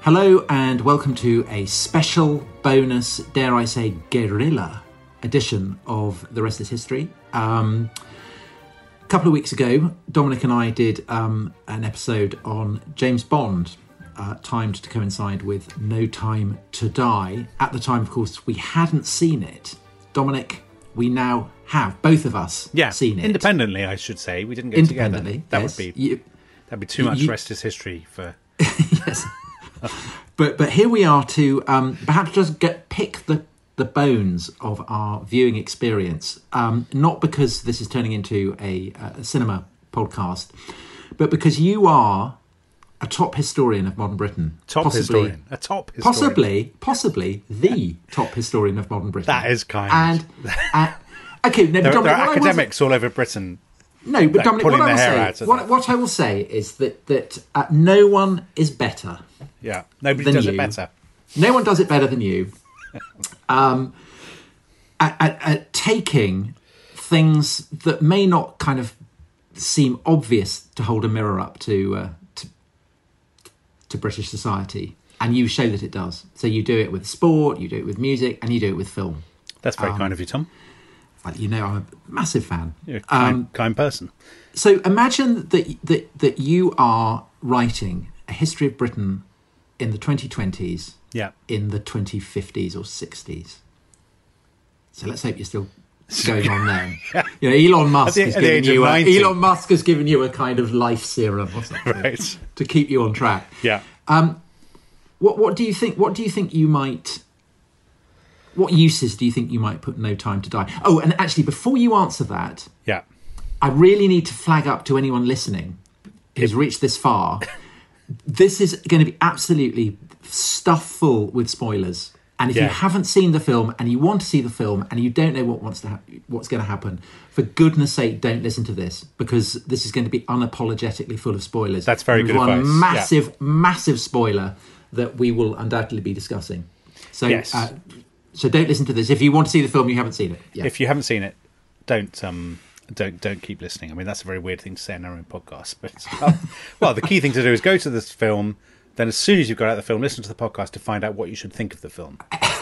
Hello and welcome to a special bonus, dare I say, guerrilla edition of The Rest is History. A couple of weeks ago, Dominic and I did an episode on James Bond, timed to coincide with No Time to Die. At the time, of course, we hadn't seen it. Dominic, we now have, both of us, seen it. Independently, I should say. We didn't go together. Yes. That'd be too much Rest is History for... Yes. But here we are to perhaps just pick the bones of our viewing experience, not because this is turning into a cinema podcast, but because you are a top historian of modern Britain. Possibly the top historian of modern Britain. That is kind. And okay, no, there Dominic, are academics all over Britain. No, but Dominic, what I will say is that no one is better. Yeah, nobody does it better. No one does it better than you. At taking things that may not kind of seem obvious to hold a mirror up to British society, and you show that it does. So you do it with sport, you do it with music, and you do it with film. That's very kind of you, Tom. You know, I'm a massive fan. You're a kind person. So imagine that you are writing a history of Britain in the 2020s, in the 2050s or 60s. So let's hope you're still going on there. You know, Elon Musk has given you a kind of life serum or something to keep you on track. Yeah. What do you think? What uses do you think you might put No Time to Die? Oh, and actually, before you answer that, I really need to flag up to anyone listening who's reached this far. This is going to be absolutely stuffed full with spoilers. And if you haven't seen the film and you want to see the film and you don't know what's going to happen, for goodness sake, don't listen to this, because this is going to be unapologetically full of spoilers. That's very good advice. One massive spoiler that we will undoubtedly be discussing. So, so don't listen to this. If you want to see the film, you haven't seen it. Yeah. If you haven't seen it, don't keep listening. I mean, that's a very weird thing to say in our own podcast. But well, the key thing to do is go to this film. Then, as soon as you've got out the film, listen to the podcast to find out what you should think of the film.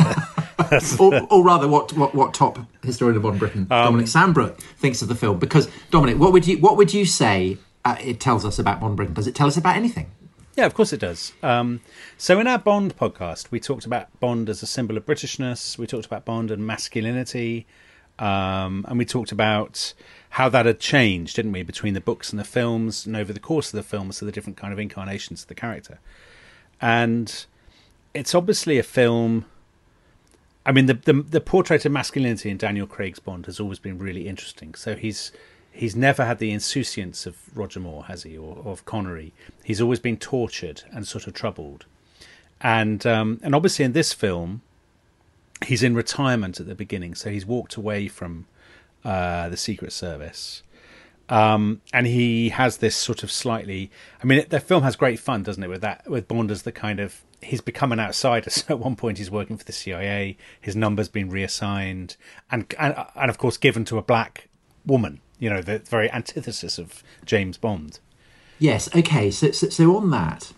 or rather, what top historian of modern Britain, Dominic Sandbrook, thinks of the film. Because Dominic, what would you say it tells us about modern Britain? Does it tell us about anything? Yeah, of course it does. So in our Bond podcast, we talked about Bond as a symbol of Britishness. We talked about Bond and masculinity. And we talked about how that had changed, didn't we, between the books and the films, and over the course of the films, so the different kind of incarnations of the character. And it's obviously a film... I mean, the portrait of masculinity in Daniel Craig's Bond has always been really interesting. So he's never had the insouciance of Roger Moore, has he, or of Connery. He's always been tortured and sort of troubled. And obviously in this film, he's in retirement at the beginning, so he's walked away from the Secret Service. And he has this sort of slightly... I mean, the film has great fun, doesn't it, with Bond as the kind of... He's become an outsider, so at one point he's working for the CIA, his number's been reassigned, and of course given to a black woman, you know, the very antithesis of James Bond. Yes, okay, so on that,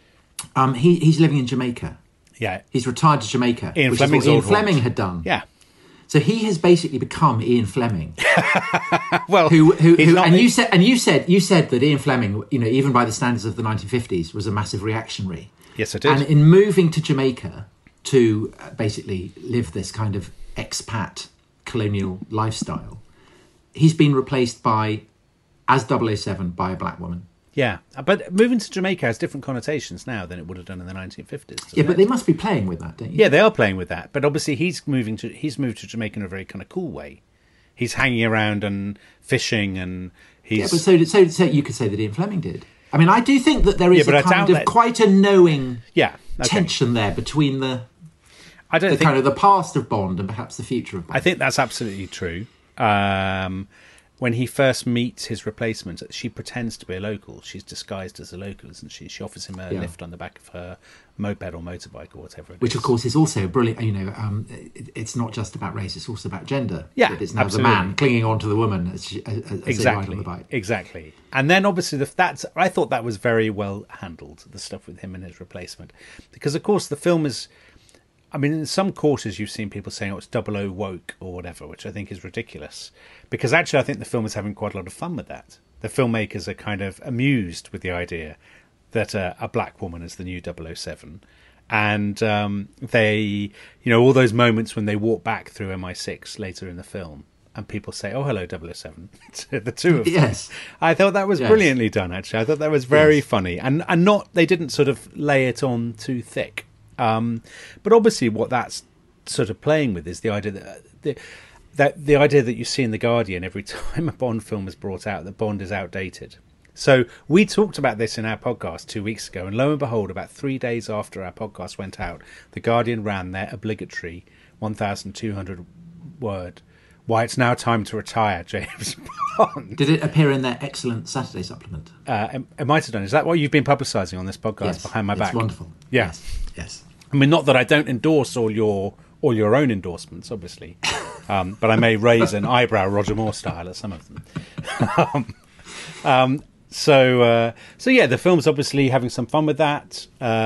he's living in Jamaica. Yeah. He's retired to Jamaica, Ian which Fleming's is what Ian Fleming had done. Yeah. So he has basically become Ian Fleming. Well, you said that Ian Fleming, you know, even by the standards of the 1950s, was a massive reactionary. Yes, I did. And in moving to Jamaica to basically live this kind of expat colonial lifestyle, he's been replaced as 007 by a black woman. Yeah, but moving to Jamaica has different connotations now than it would have done in the 1950s. Yeah, but they must be playing with that, don't you? Yeah, they are playing with that. But obviously he's moved to Jamaica in a very kind of cool way. He's hanging around and fishing, and he's... Yeah, but so you could say that Ian Fleming did. I mean, I do think that there is quite a knowing tension there between the past of Bond and perhaps the future of Bond. I think that's absolutely true. when he first meets his replacement, she pretends to be a local. She's disguised as a local, isn't she? She offers him a lift on the back of her moped or motorbike or whatever it is. Which, of course, is also brilliant. It's not just about race; it's also about gender. Yeah, it's now absolutely. the man clinging on to the woman as they ride on the bike. Exactly. And then, obviously, I thought that was very well handled, the stuff with him and his replacement, because, of course, the film is. I mean, in some quarters, you've seen people saying, it's 00 woke or whatever, which I think is ridiculous. Because actually, I think the film is having quite a lot of fun with that. The filmmakers are kind of amused with the idea that a black woman is the new 007. And they, all those moments when they walk back through MI6 later in the film, and people say, oh, hello, 007, to the two of them. Yes. I thought that was brilliantly done, actually. I thought that was very funny. And they didn't sort of lay it on too thick. But obviously, what that's sort of playing with is the idea that the idea that you see in The Guardian every time a Bond film is brought out, that Bond is outdated. So we talked about this in our podcast 2 weeks ago, and lo and behold, about 3 days after our podcast went out, The Guardian ran their obligatory 1,200 word, "Why it's now time to retire, James Bond." Did it appear in their excellent Saturday supplement? It might have done. Is that what you've been publicising on this podcast behind my back? It's wonderful. Yeah. Yes. I mean, not that I don't endorse all your own endorsements, obviously, but I may raise an eyebrow Roger Moore style at some of them. So yeah, the film's obviously having some fun with that.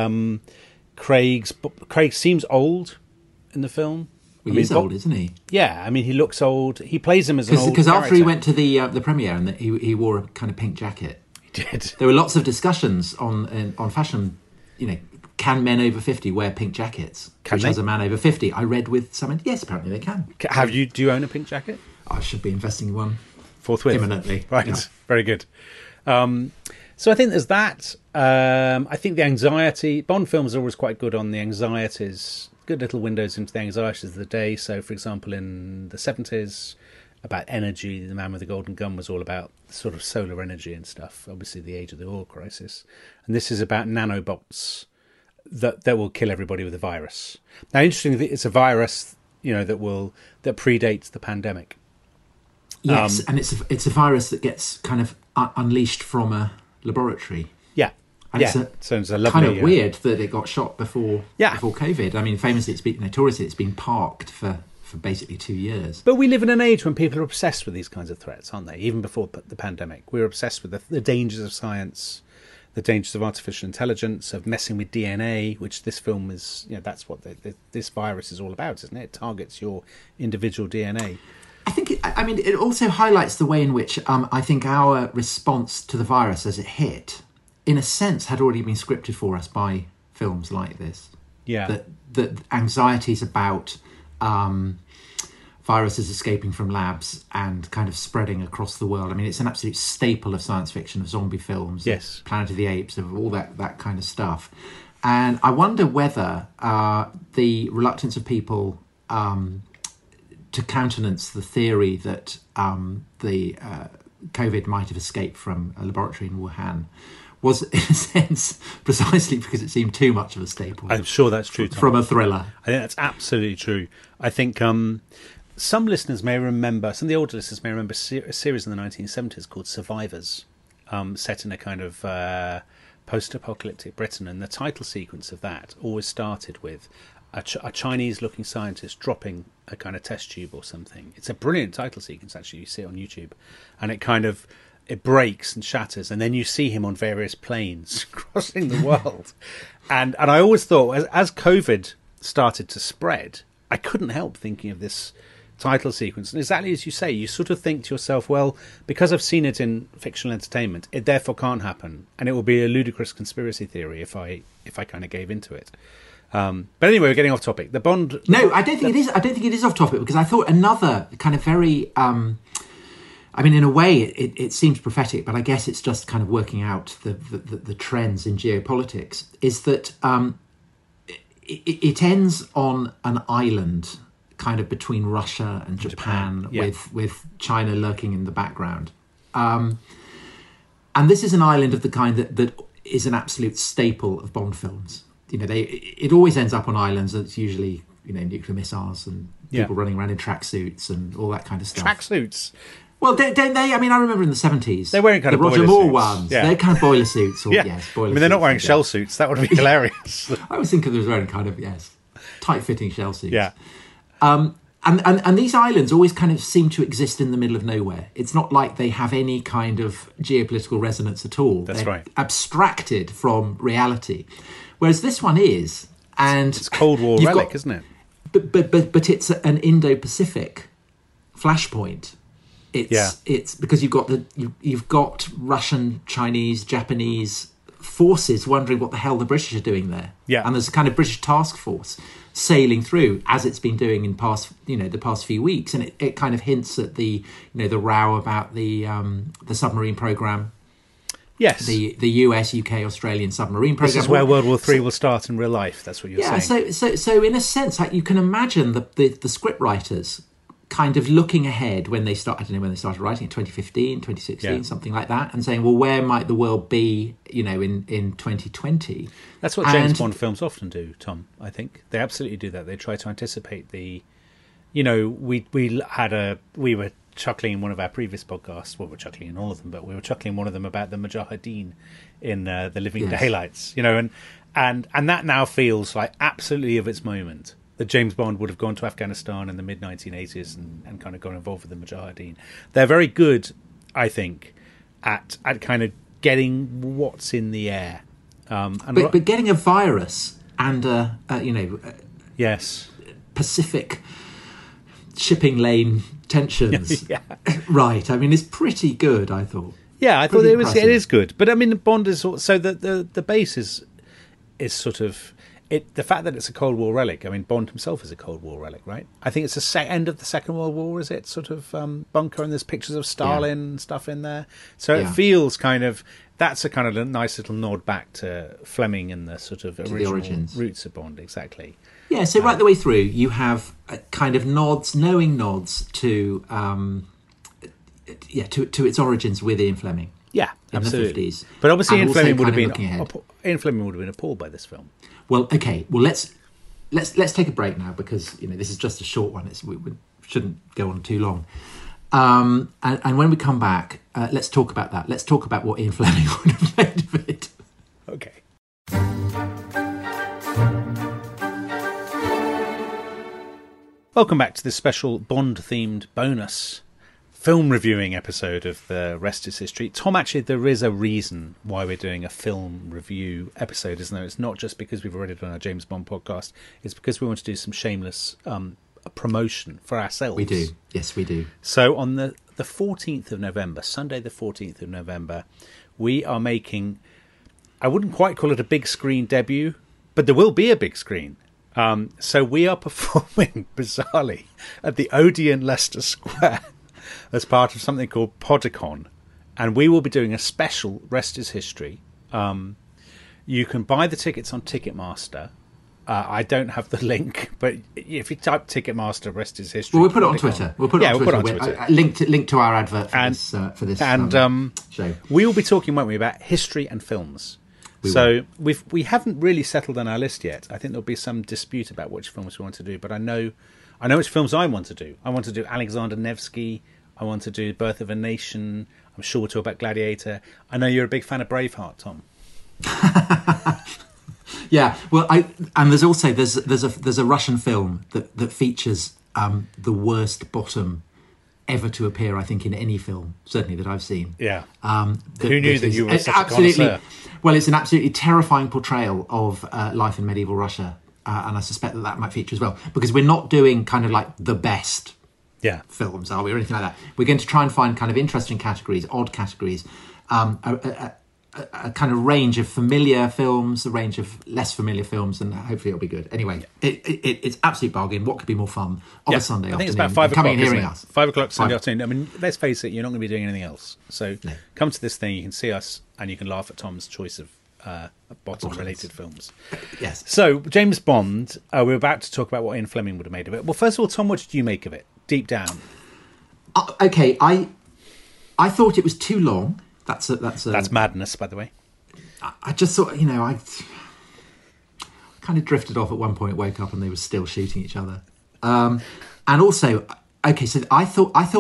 Craig seems old in the film. Well, he's old, isn't he? Yeah, I mean, he looks old. He plays him as an old Because after character. he went to the premiere, and he wore a kind of pink jacket. He did. There were lots of discussions on fashion. Can men over 50 wear pink jackets? As a man over 50, I read with someone. Yes, apparently they can. Do you own a pink jacket? I should be investing in one forthwith, imminently. Right, yeah. Very good. So I think there's that. I think the anxiety. Bond films are always quite good on the anxieties. Good little windows into the anxieties of the day. So, for example, in the 70s, about energy, The Man with the Golden Gun was all about sort of solar energy and stuff. Obviously, the age of the oil crisis, and this is about nanobots that will kill everybody with a virus. Now, interestingly, it's a virus, that predates the pandemic. Yes, and it's a virus that gets kind of unleashed from a laboratory. Yeah. And it's a lovely, kind of weird that it got shot before COVID. I mean, famously, notoriously, it's been parked for basically 2 years. But we live in an age when people are obsessed with these kinds of threats, aren't they? Even before the pandemic, we were obsessed with the dangers of science, the dangers of artificial intelligence, of messing with DNA, which this film is, that's what this virus is all about, isn't it? It targets your individual DNA. I think, it also highlights the way in which I think our response to the virus as it hit, in a sense, had already been scripted for us by films like this. Yeah. That anxieties about viruses escaping from labs and kind of spreading across the world. I mean, it's an absolute staple of science fiction, of zombie films, yes, of Planet of the Apes, of all that kind of stuff. And I wonder whether the reluctance of people to countenance the theory that the COVID might have escaped from a laboratory in Wuhan was, in a sense, precisely because it seemed too much of a staple. I'm sure that's true, Tom. From a thriller. I think that's absolutely true. I think some listeners may remember, some of the older listeners may remember a series in the 1970s called Survivors, set in a kind of post-apocalyptic Britain, and the title sequence of that always started with a Chinese-looking scientist dropping a kind of test tube or something. It's a brilliant title sequence, actually. You see it on YouTube, and it breaks and shatters, and then you see him on various planes crossing the world. and I always thought, as COVID started to spread, I couldn't help thinking of this title sequence. And exactly as you say, you sort of think to yourself, well, because I've seen it in fictional entertainment, it therefore can't happen, and it will be a ludicrous conspiracy theory if I kind of gave into it. But anyway, we're getting off topic. The Bond. No, I don't think it is. I don't think it is off topic, because I thought another kind of very. In a way, it seems prophetic, but I guess it's just kind of working out the trends in geopolitics. Is that it ends on an island, kind of between Russia and Japan. Yeah. with China lurking in the background. And this is an island of the kind that is an absolute staple of Bond films. It always ends up on islands. It's usually nuclear missiles and people running around in tracksuits and all that kind of stuff. Tracksuits. Well, don't they? I mean, I remember in the 70s. They're wearing kind the of Roger boiler Moore suits. ones. Yeah. They're kind of boiler suits. Or, Yeah. Yes, boiler I mean, they're not suits, wearing I guess. shell suits. That would be hilarious. I was thinking they was wearing kind of, tight-fitting shell suits. Yeah. And these islands always kind of seem to exist in the middle of nowhere. It's not like they have any kind of geopolitical resonance at all. That's They're right. abstracted from reality. Whereas this one is. And it's Cold War relic, isn't it? But it's an Indo-Pacific flashpoint. It's because you've got Russian, Chinese, Japanese forces wondering what the hell the British are doing there. Yeah. And there's a kind of British task force sailing through as it's been doing in the past few weeks, and it kind of hints at the row about the submarine program. Yes. The US, UK, Australian submarine program. This is where World War III will start in real life. That's what you're saying. So in a sense, like, you can imagine the script writers kind of looking ahead when they start. I don't know when they started writing it, 2015, 2016, something like that, and saying, well, where might the world be, in 2020? That's what James Bond films often do, Tom. I think they absolutely do that. They try to anticipate the. We were chuckling in one of our previous podcasts. Well, we're chuckling in all of them, but we were chuckling in one of them about the Mujahideen in The Living Daylights. And that now feels like absolutely of its moment. That James Bond would have gone to Afghanistan in the mid-1980s and kind of got involved with the Mujahideen. They're very good, I think, at kind of getting what's in the air. But getting a virus and yes, Pacific shipping lane tensions, right? I mean, it's pretty good. I thought. Yeah, I thought it is good. But I mean, Bond is so the base is sort of. The fact that it's a Cold War relic, I mean, Bond himself is a Cold War relic, right? I think it's the end of the Second World War, is it? Sort of bunker, and there's pictures of Stalin and stuff in there. So it feels kind of, that's a kind of a nice little nod back to Fleming and the sort of original roots of Bond, exactly. Yeah, so right the way through, you have kind of knowing nods to its origins with Ian Fleming. Yeah, absolutely. In the 50s. But obviously Ian Fleming would have been appalled by this film. Well, okay. Well, let's take a break now, because this is just a short one. We shouldn't go on too long. And when we come back, let's talk about that. Let's talk about what Ian Fleming would have made of it. Okay. Welcome back to this special Bond-themed bonus film reviewing episode of The Rest is History. Tom, actually, there is a reason why we're doing a film review episode, isn't there? It's not just because we've already done our James Bond podcast. It's because we want to do some shameless promotion for ourselves. We do. Yes, we do. So on the 14th of November, Sunday the 14th of November, we are making, I wouldn't quite call it a big screen debut, but there will be a big screen. So we are performing, bizarrely, at the Odeon Leicester Square as part of something called Podicon, and we will be doing a special Rest is History. You can buy the tickets on Ticketmaster. I don't have the link, but if you type Ticketmaster Rest is History, well, we'll put it on Twitter. We'll put it on Twitter. Link to our advert for this show. We will be talking, won't we, about history and films. We haven't really settled on our list yet. I think there'll be some dispute about which films we want to do, but I know which films I want to do. I want to do Alexander Nevsky. I want to do Birth of a Nation. I'm sure we'll talk about Gladiator. I know you're a big fan of Braveheart, Tom. Yeah, well, there's also there's a Russian film that features the worst bottom ever to appear, I think, in any film, certainly that I've seen. Yeah. Who knew that you were such a connoisseur? Well, it's an absolutely terrifying portrayal of life in medieval Russia, and I suspect that might feature as well, because we're not doing kind of like the best films, are we, or anything like that. We're going to try and find kind of interesting categories, odd categories, a kind of range of familiar films, a range of less familiar films, and hopefully it'll be good. Anyway, it's absolute bargain. What could be more fun on a Sunday afternoon? I think it's about 5 o'clock, coming and hearing us. 5 o'clock Sunday afternoon. I mean, let's face it, you're not going to be doing anything else. So come to this thing, you can see us, and you can laugh at Tom's choice of bottom-related films. Yes. So, James Bond, we're about to talk about what Ian Fleming would have made of it. Well, first of all, Tom, what did you make of it, deep down? Okay, I thought it was too long. That's madness, by the way. I just thought, I kind of drifted off at one point, woke up and they were still shooting each other. And also, okay, so I thought that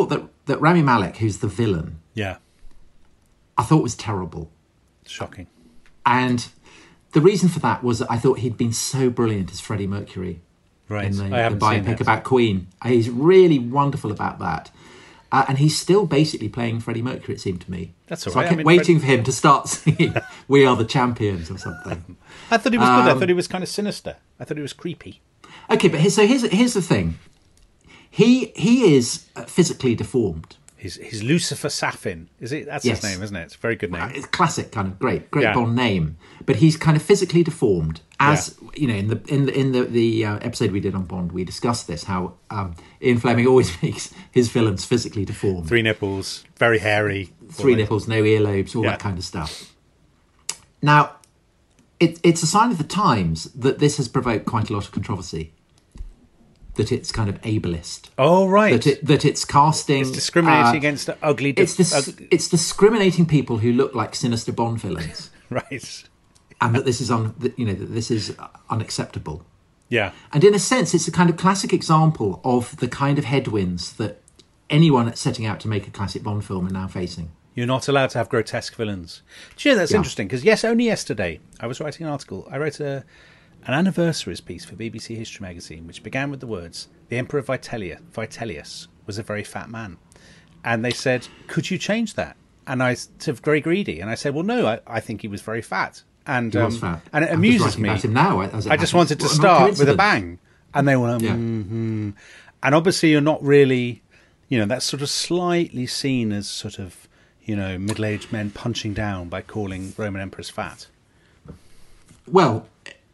that Rami Malek, who's the villain, I thought was terrible. Shocking. And the reason for that was that I thought he'd been so brilliant as Freddie Mercury in the biopic about Queen. He's really wonderful about that. And he's still basically playing Freddie Mercury, it seemed to me. That's all right. So I kept waiting for him to start singing We Are the Champions or something. I thought he was good. I thought he was kind of sinister. I thought he was creepy. Okay, but here's the thing. He is physically deformed. He's Lucifer Safin. Is it? That's his name, isn't it? It's a very good name. It's classic, kind of great Bond name. But he's kind of physically deformed. As you know, in the episode we did on Bond, we discussed this. How Ian Fleming always makes his villains physically deformed. 3 nipples, very hairy. 3 nipples, no earlobes, all that kind of stuff. Now, it's a sign of the times that this has provoked quite a lot of controversy. That it's kind of ableist. Oh, right. That it's casting... It's discriminating against ugly... It's discriminating people who look like sinister Bond villains. Right. And that this is that this is unacceptable. Yeah. And in a sense, it's a kind of classic example of the kind of headwinds that anyone setting out to make a classic Bond film are now facing. You're not allowed to have grotesque villains. Do you know, that's interesting, because only yesterday I was writing an article. I wrote an anniversaries piece for BBC History magazine, which began with the words, "The Emperor Vitellius was a very fat man." And they said, "Could you change that?" And I was very greedy. And I said, "Well, no, I think he was very fat." And he was fat. And it amuses me. About him now, I just wanted to start with a bang. And they went, And obviously you're not really, that's sort of slightly seen as sort of, middle-aged men punching down by calling Roman emperors fat. Well...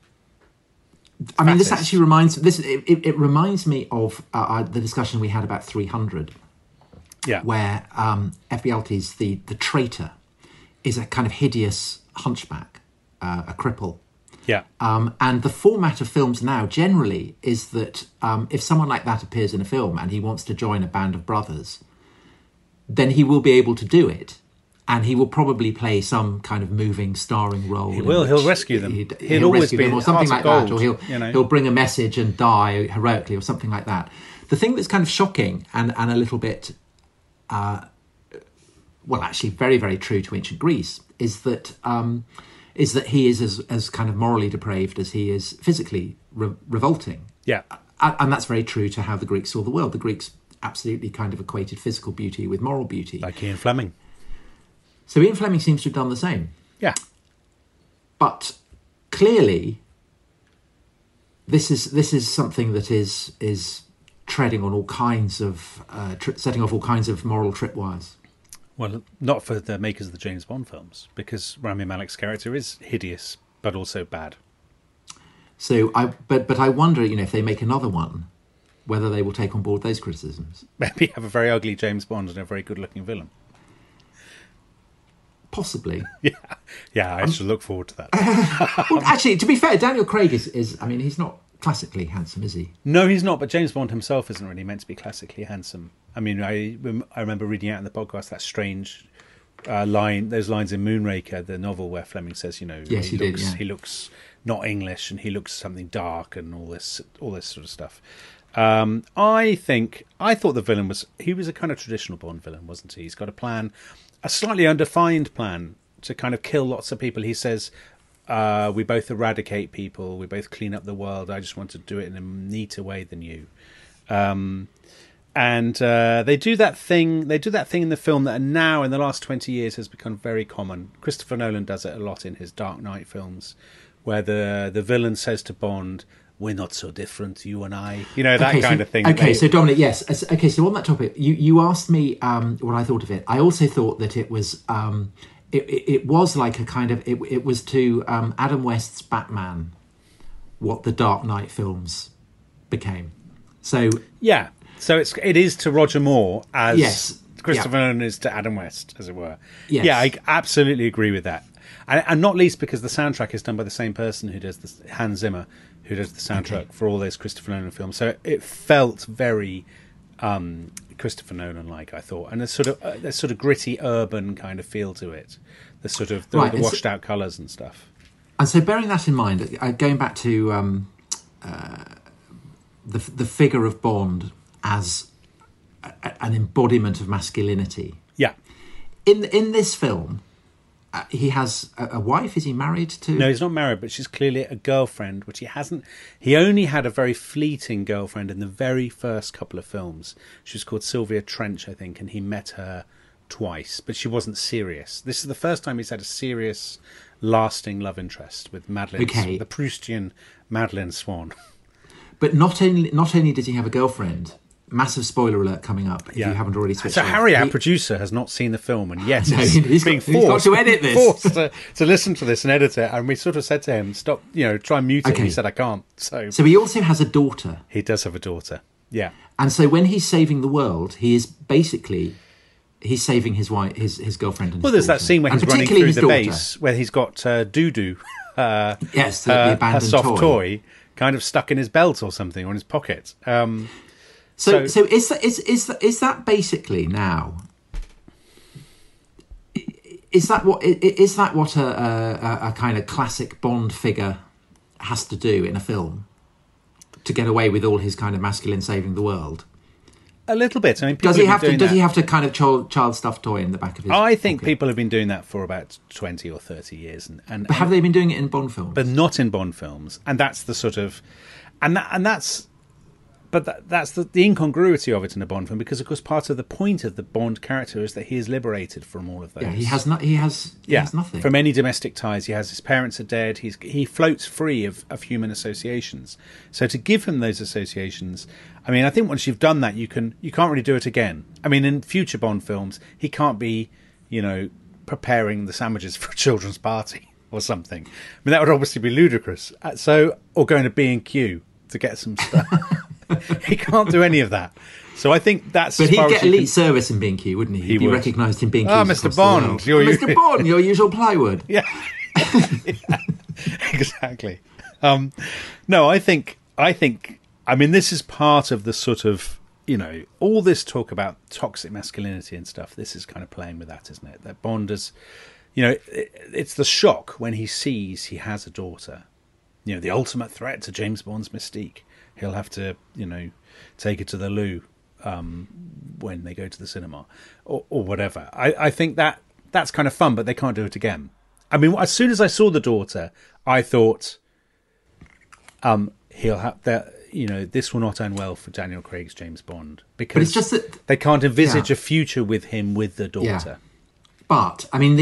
I mean, this actually reminds it reminds me of the discussion we had about 300, where Ephialtes, the traitor, is a kind of hideous hunchback, a cripple. Yeah. And the format of films now generally is that if someone like that appears in a film and he wants to join a band of brothers, then he will be able to do it. And he will probably play some kind of moving, starring role. He will. He'll rescue them. He'll always be or something like that, or he'll bring a message and die heroically, or something like that. The thing that's kind of shocking and a little bit, actually very, very true to ancient Greece, is that he is as kind of morally depraved as he is physically revolting. Yeah, and that's very true to how the Greeks saw the world. The Greeks absolutely kind of equated physical beauty with moral beauty, like Ian Fleming. So Ian Fleming seems to have done the same. Yeah. But clearly, this is something that is treading on all kinds of setting off all kinds of moral tripwires. Well, not for the makers of the James Bond films, because Rami Malek's character is hideous but also bad. So but I wonder, if they make another one, whether they will take on board those criticisms. Maybe have a very ugly James Bond and a very good-looking villain. Possibly. Yeah, I should look forward to that. Well, actually, to be fair, Daniel Craig is he's not classically handsome, is he? No, he's not, but James Bond himself isn't really meant to be classically handsome. I mean, I remember reading out in the podcast that strange those lines in Moonraker, the novel, where Fleming says, yes, he looks not English and he looks something dark and all this sort of stuff. I thought the villain was a kind of traditional Bond villain, wasn't he? He's got a plan, a slightly undefined plan to kind of kill lots of people. He says, we both eradicate people, we both clean up the world, I just want to do it in a neater way than you. And they do that thing in the film that now in the last 20 years has become very common. Christopher Nolan does it a lot in his Dark Knight films, where the villain says to Bond, "We're not so different, you and I." That kind of thing. Okay, so Dominic, yes. Okay, so on that topic, you asked me what I thought of it. I also thought that it was it was like a kind of it was to Adam West's Batman what the Dark Knight films became. So yeah, so it is to Roger Moore as Christopher Nolan is to Adam West, as it were. Yes. Yeah, I absolutely agree with that, and not least because the soundtrack is done by the same person who does Hans Zimmer, who does the soundtrack for all those Christopher Nolan films. So it felt very Christopher Nolan-like, I thought, and there's sort of gritty urban kind of feel to it. The sort of the washed out colours and stuff. And so, bearing that in mind, going back to the figure of Bond as an embodiment of masculinity. Yeah. In this film, he has a wife. Is he married to? No, he's not married, but she's clearly a girlfriend, which he hasn't. He only had a very fleeting girlfriend in the very first couple of films. She was called Sylvia Trench, I think, and he met her twice, but she wasn't serious. This is the first time he's had a serious, lasting love interest with Madeleine, the Proustian Madeleine Swann. But not only does he have a girlfriend. Massive spoiler alert coming up if you haven't already switched so off. Harry, our producer, has not seen the film, and yet he's got to edit this. Forced to listen to this and edit it. And we sort of said to him, "Stop, try and mute it." And he said, "I can't." So he also has a daughter. He does have a daughter. Yeah. And so when he's saving the world, he is basically saving his wife, his girlfriend, and his there's daughter. That scene where he's running through the base where he's got Doo-Doo, yes, the abandoned soft toy, kind of stuck in his belt or something, or in his pocket. So is that basically now? Is that what a kind of classic Bond figure has to do in a film to get away with all his kind of masculine saving the world? A little bit. I mean, does he have to kind of child stuffed toy in the back of his? I think people have been doing that for about 20 or 30 years, but have they been doing it in Bond films? But not in Bond films, and that's the sort of, that's the incongruity of it in a Bond film, because of course part of the point of the Bond character is that he is liberated from all of those. Yeah, he has nothing from any domestic ties. He has his parents are dead. He floats free of human associations. So to give him those associations, I mean, I think once you've done that, you can't really do it again. I mean, in future Bond films, he can't be, preparing the sandwiches for a children's party or something. I mean, that would obviously be ludicrous. Or going to B&Q to get some stuff. He can't do any of that. So I think that's. But he'd get elite service in B&Q, wouldn't he? He'd be recognised in B&Q. Oh, Mr. Bond, Mr. Bond, your usual plywood. Yeah, exactly. No, I think. I mean, this is part of the sort of all this talk about toxic masculinity and stuff. This is kind of playing with that, isn't it? That Bond is, it's the shock when he sees he has a daughter. The ultimate threat to James Bond's mystique. He'll have to, take it to the loo when they go to the cinema or whatever. I think that's kind of fun, but they can't do it again. I mean, as soon as I saw the daughter, I thought he'll have that. This will not end well for Daniel Craig's James Bond, because but it's just that they can't envisage a future with him with the daughter. Yeah. But I mean,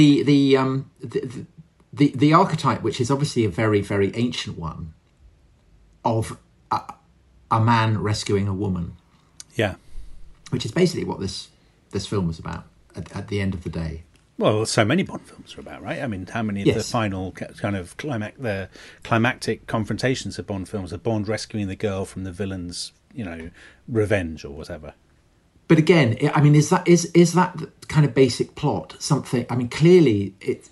the archetype, which is obviously a very, very ancient one, of a man rescuing a woman. Yeah. Which is basically what this film was about at the end of the day. Well, so many Bond films are about, right? I mean, how many of the final kind of climactic confrontations of Bond films are Bond rescuing the girl from the villain's, revenge or whatever? But again, I mean, is that kind of basic plot something? I mean, clearly it's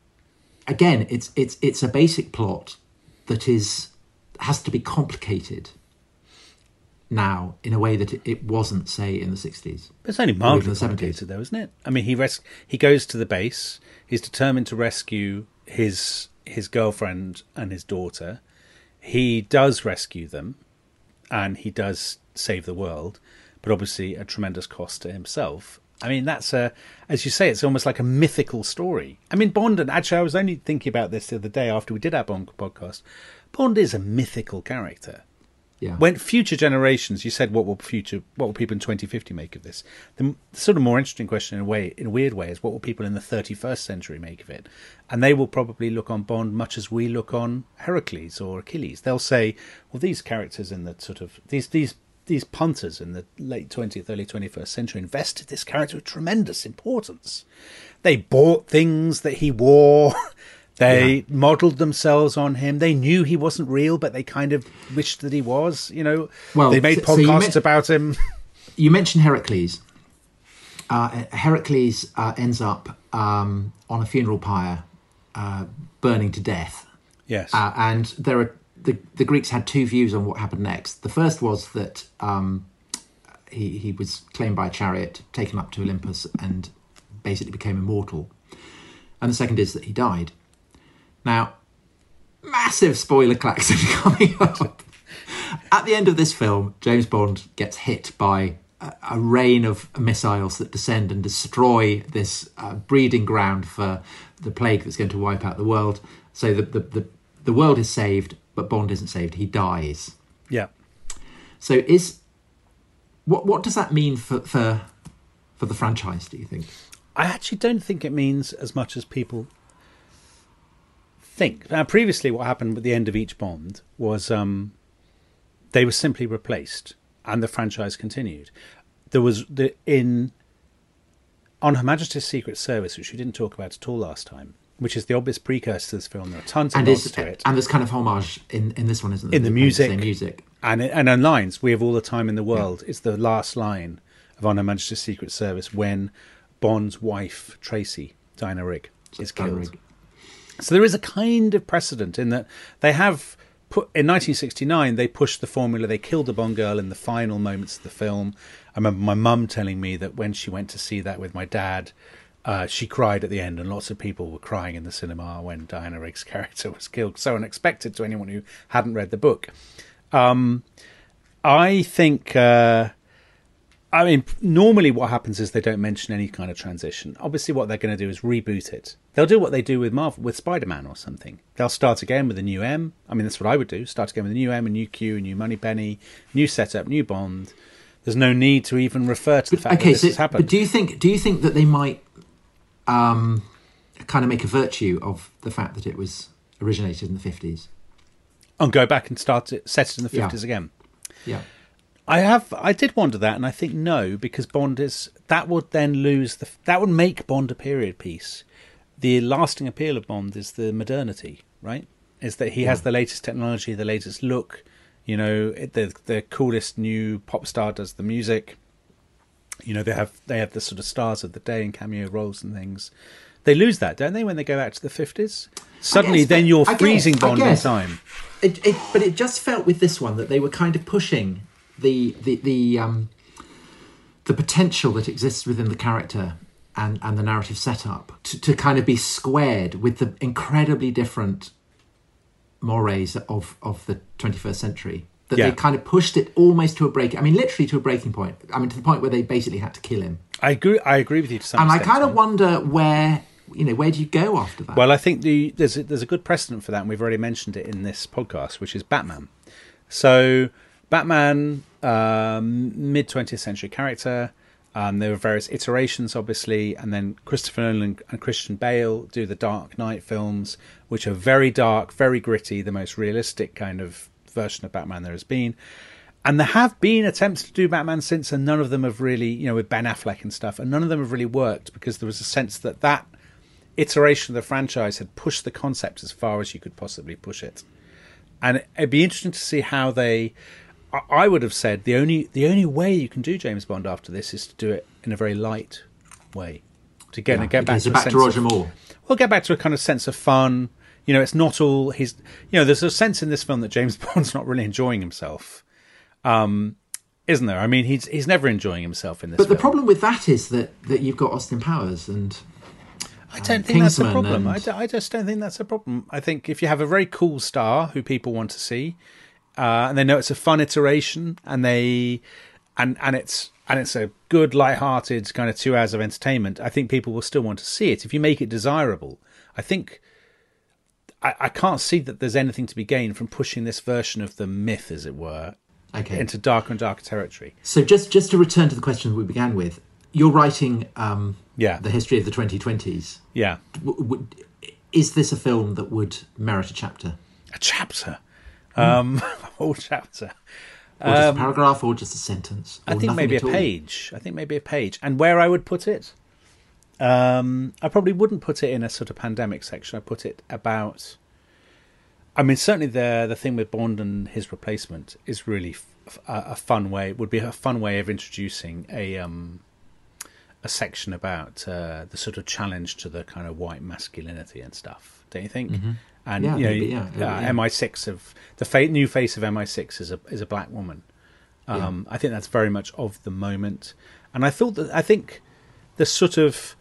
a basic plot that has to be complicated now in a way that it wasn't, say, in the 60s. It's only mildly complicated, though, isn't it? I mean, he goes to the base. He's determined to rescue his girlfriend and his daughter. He does rescue them, and he does save the world, but obviously at tremendous cost to himself. I mean, that's as you say, it's almost like a mythical story. I mean, Bond, and actually I was only thinking about this the other day after we did our Bond podcast. Bond is a mythical character. Yeah. When future generations, you said, what will people in 2050 make of this? The sort of more interesting question in a weird way, is what will people in the 31st century make of it? And they will probably look on Bond much as we look on Heracles or Achilles. They'll say, well, these characters in the sort of these punters in the late 20th, early 21st century invested this character with tremendous importance. They bought things that he wore. They modelled themselves on him. They knew he wasn't real, but they kind of wished that he was. Well, they made podcasts about him. You mentioned Heracles. Heracles ends up on a funeral pyre, burning to death. Yes, and there are the Greeks had two views on what happened next. The first was that he was claimed by a chariot, taken up to Olympus, and basically became immortal. And the second is that he died. Now, massive spoiler klaxon coming up. At the end of this film, James Bond gets hit by a rain of missiles that descend and destroy this breeding ground for the plague that's going to wipe out the world. So the world is saved, but Bond isn't saved. He dies. Yeah. So what does that mean for the franchise, do you think? I actually don't think it means as much as people think. Now, previously, what happened at the end of each Bond was they were simply replaced, and the franchise continued. There was on Her Majesty's Secret Service, which we didn't talk about at all last time, which is the obvious precursor to this film. There are tons of nods to it, and there's kind of homage in this one, isn't there? In the music, and in lines. We have all the time in the world. It's the last line of On Her Majesty's Secret Service when Bond's wife Tracy, Diana Rigg, is killed. So there is a kind of precedent in that they have put in 1969. They pushed the formula. They killed the Bond girl in the final moments of the film. I remember my mum telling me that when she went to see that with my dad, she cried at the end, and lots of people were crying in the cinema when Diana Rigg's character was killed. So unexpected to anyone who hadn't read the book. I think. Normally what happens is they don't mention any kind of transition. Obviously, what they're going to do is reboot it. They'll do what they do with Marvel, with Spider-Man or something. They'll start again with a new M. I mean, that's what I would do. Start again with a new M, a new Q, a new Moneypenny, new setup, new Bond. There's no need to even refer to the fact that this has happened. But do you think that they might kind of make a virtue of the fact that it was originated in the 50s? And go back and set it in the 50s again? Yeah. I did wonder that, and I think no, because Bond that would make Bond a period piece. The lasting appeal of Bond is the modernity, right? Is that he has the latest technology, the latest look, the coolest new pop star does the music. They have the sort of stars of the day and cameo roles and things. They lose that, don't they, when they go back to the 50s? Suddenly, then you're freezing Bond in time. But it just felt with this one that they were kind of pushing the potential that exists within the character and the narrative setup to kind of be squared with the incredibly different mores of the 21st century. That they kind of pushed it almost to literally to a breaking point. To the point where they basically had to kill him. I agree with you to some extent. And I kind of wonder where do you go after that? Well, I think there's a good precedent for that, and we've already mentioned it in this podcast, which is Batman. So Batman, mid-20th century character. There were various iterations, obviously, and then Christopher Nolan and Christian Bale do the Dark Knight films, which are very dark, very gritty, the most realistic kind of version of Batman there has been. And there have been attempts to do Batman since, and none of them have really, with Ben Affleck and stuff, and none of them have really worked because there was a sense that iteration of the franchise had pushed the concept as far as you could possibly push it. And it'd be interesting to see how I would have said the only way you can do James Bond after this is to do it in a very light way. To get back to Roger Moore. We'll get back to a kind of sense of fun. It's not all his. There's a sense in this film that James Bond's not really enjoying himself, isn't there? I mean, he's never enjoying himself in this. But film. The problem with that is that you've got Austin Powers and. I don't think that's a problem. I just don't think that's a problem. I think if you have a very cool star who people want to see. And they know it's a fun iteration, and it's a good, light-hearted kind of 2 hours of entertainment. I think people will still want to see it if you make it desirable. I think I can't see that there's anything to be gained from pushing this version of the myth, as it were, into darker and darker territory. So just to return to the question that we began with, you're writing the history of the 2020s. Yeah, is this a film that would merit a chapter? A chapter. Whole chapter, or just a paragraph, or just a sentence. I think maybe a page. And where I would put it, I probably wouldn't put it in a sort of pandemic section. I put it about. Certainly the thing with Bond and his replacement is really a fun way. Would be a fun way of introducing a section about the sort of challenge to the kind of white masculinity and stuff. Don't you think? Mm-hmm. And MI6 of the new face of MI6 is a black woman. I think that's very much of the moment, and I think the sort of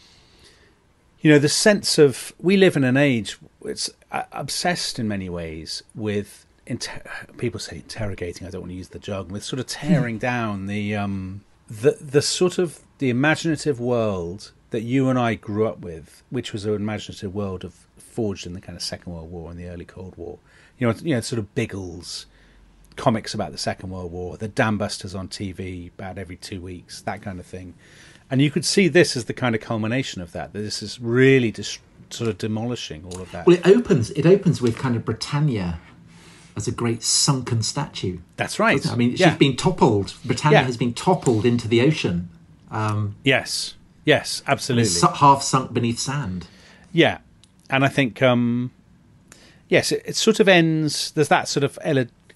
the sense of we live in an age it's obsessed in many ways with people say interrogating. I don't want to use the jargon, with sort of tearing down the the sort of the imaginative world that you and I grew up with, which was an imaginative world of forged in the kind of Second World War and the early Cold War. Sort of Biggles, comics about the Second World War, the Dam Busters on TV about every 2 weeks, that kind of thing. And you could see this as the kind of culmination of that. This is really sort of demolishing all of that. Well, it opens with kind of Britannia as a great sunken statue. That's right. I mean, she's been toppled. Britannia has been toppled into the ocean. Yes, absolutely. Half sunk beneath sand. Yeah, and I think yes, it sort of ends. There's that sort of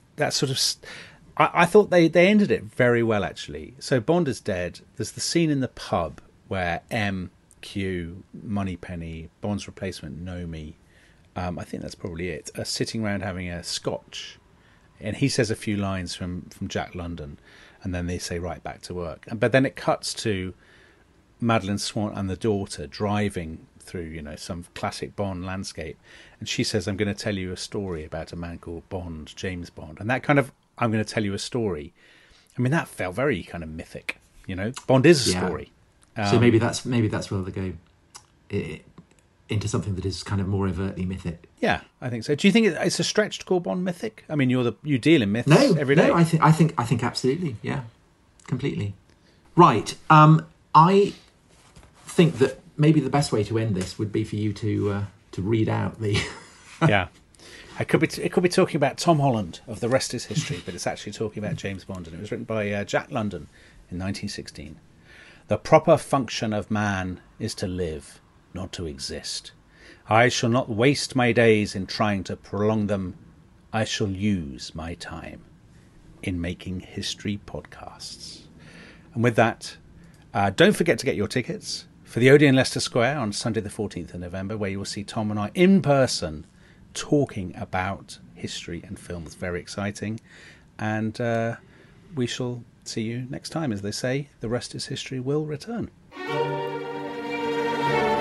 I thought they ended it very well, actually. So Bond is dead. There's the scene in the pub where M, Q, Moneypenny, Bond's replacement, Nomi, I think that's probably it, are sitting around having a scotch. And he says a few lines from Jack London, and then they say, right, back to work. But then it cuts to Madeline Swan and the daughter driving through, some classic Bond landscape. And she says, I'm going to tell you a story about a man called Bond, James Bond. And that kind of, I'm going to tell you a story. I mean, that felt very kind of mythic, Bond is a story. So maybe that's where they go into something that is kind of more overtly mythic. Yeah, I think so. Do you think it's a stretch to call Bond mythic? I mean, you deal in myths every day. No, I think absolutely, yeah, completely. Right. I think that maybe the best way to end this would be for you to read out the. Yeah, it could be talking about Tom Holland of The Rest Is History, but it's actually talking about James Bond, and it was written by Jack London in 1916. The proper function of man is to live, not to exist. I shall not waste my days in trying to prolong them. I shall use my time in making history podcasts. And with that, don't forget to get your tickets for the Odeon Leicester Square on Sunday the 14th of November, where you will see Tom and I in person talking about history and film. It's very exciting. And we shall see you next time. As they say, the rest is history will return.